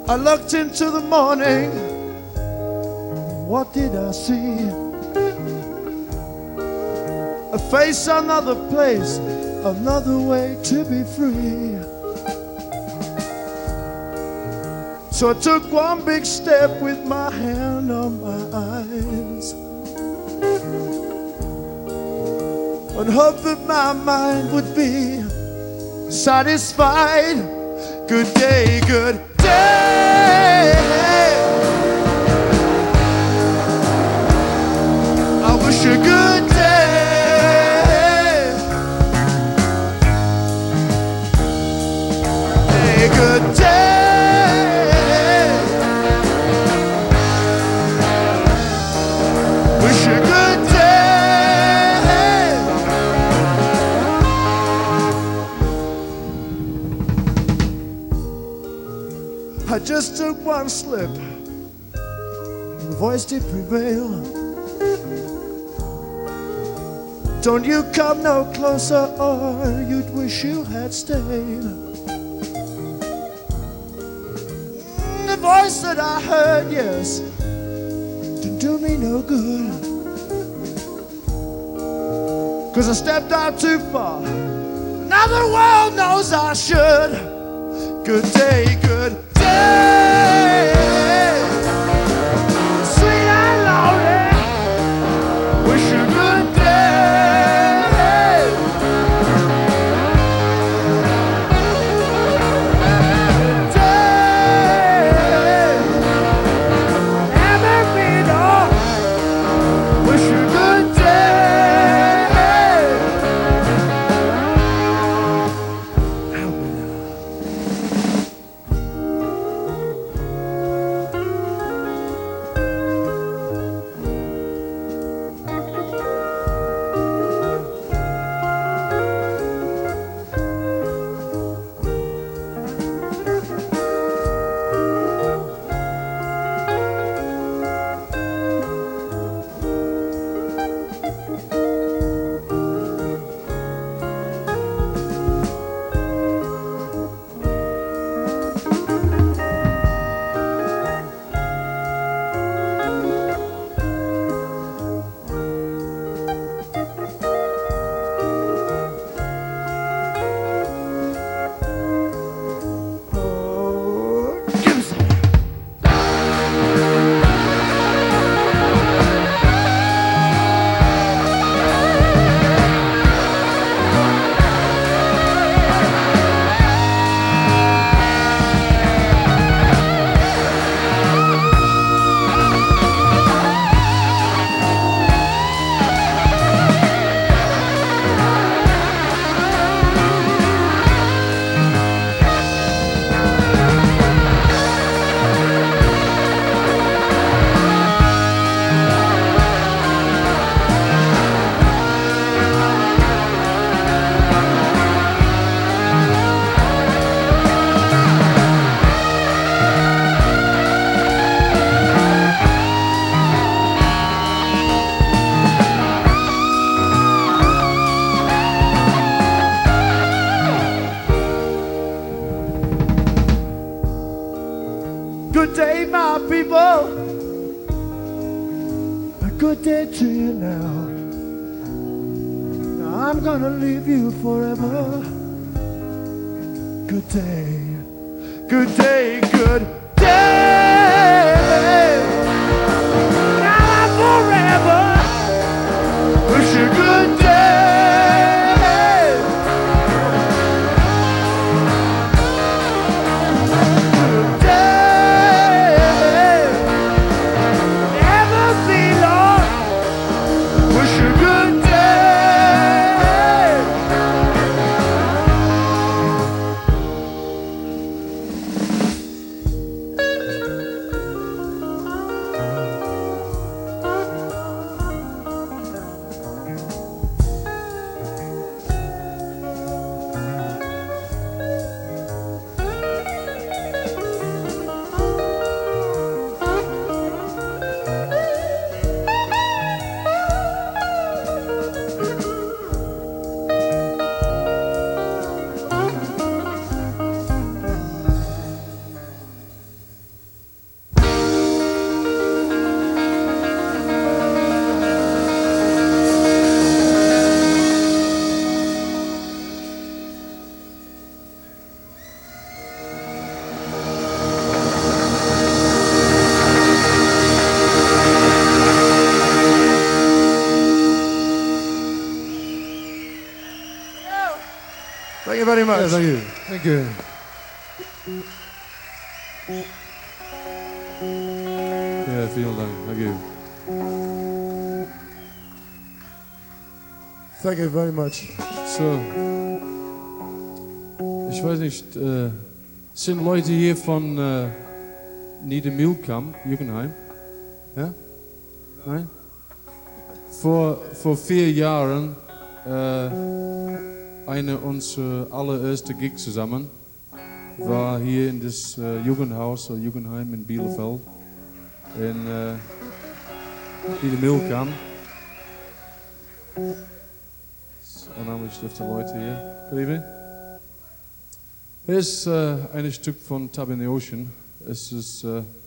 I looked into the morning. What did I see? A face, another place, another way to be free. So I took one big step with my hand on my eyes and hoped that my mind would be satisfied. Good day, good day. I wish you good day. Hey, good day. Wish you good day. I just took one slip, and the voice did prevail. Don't you come no closer, or you'd wish you had stayed. The voice that I heard, yes, didn't do me no good, 'cause I stepped out too far. Now the world knows I should. Good day, good day. Sweet and lonely. Wish you good day. Good day. Never be no. Wish you good day. Help me now. Good day, my people. A good day to you now. Now I'm gonna leave you forever. Good day, good day, good day. Now I'm forever. Wish you good day. Thank you very much. Yeah, thank you. Thank you. Ja, vielen Dank. Thank you. Thank you very much. So. Ich weiß nicht, sind Leute hier von Niedermühlkamp, Jugendheim? Ja? Nein? Vor 4 Jahren eine unserer allererste Gig zusammen war hier in das Jugendhaus oder Jugendheim in Bielefeld in Niedermühlkamp. Und dann ist die Leute hier. Baby? Hier ist ein Stück von Tub in the Ocean. Es ist